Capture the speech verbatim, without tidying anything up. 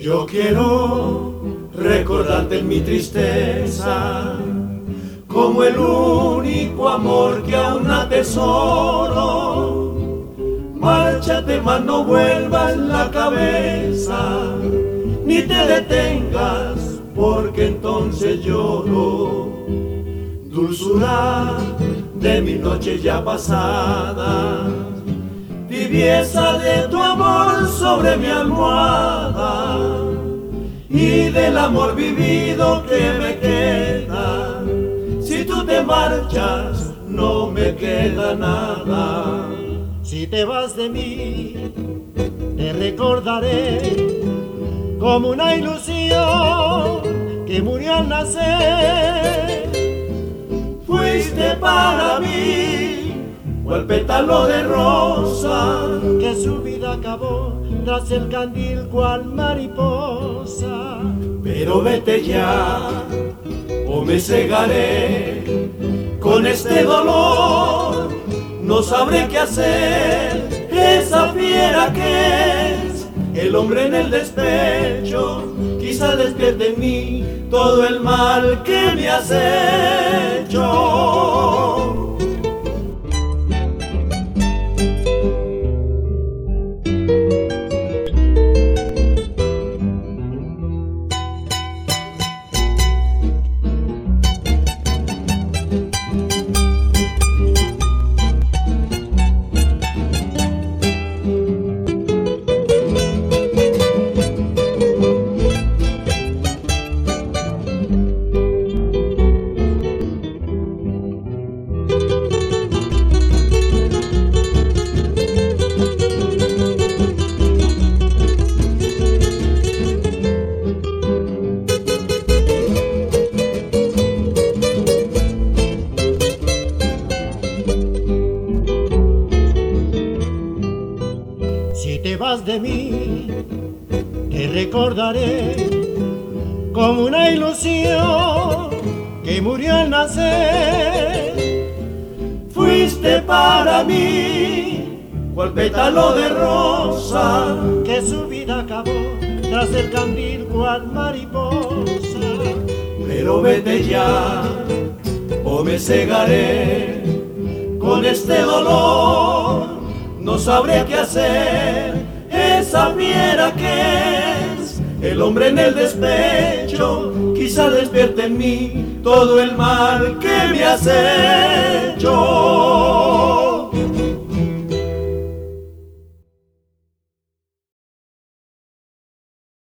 Yo quiero recordarte en mi tristeza como el único amor que aún atesoro. Márchate, mas no vuelvas la cabeza, ni te detengas, porque entonces lloro. Dulzura de mi noche ya pasada, tibieza de tu amor sobre mi almohada, y del amor vivido que me queda. Si tú te marchas, no me queda nada. Si te vas de mí, te recordaré como una ilusión que murió al nacer. Fuiste para mí cual pétalo de rosa que su vida acabó tras el candil cual mariposa. Pero vete ya o me cegaré con este dolor. No sabré qué hacer, esa fiera que es el hombre en el despecho. Quizá despierte en mí todo el mal que me has hecho. Si te vas de mí, te recordaré como una ilusión que murió al nacer. Fuiste para mí cual pétalo de rosa que su vida acabó tras el candil cual mariposa. Pero vete ya o me cegaré con este dolor. No sabré qué hacer, esa fiera que es el hombre en el despecho. Quizá despierte en mí todo el mal que me has hecho.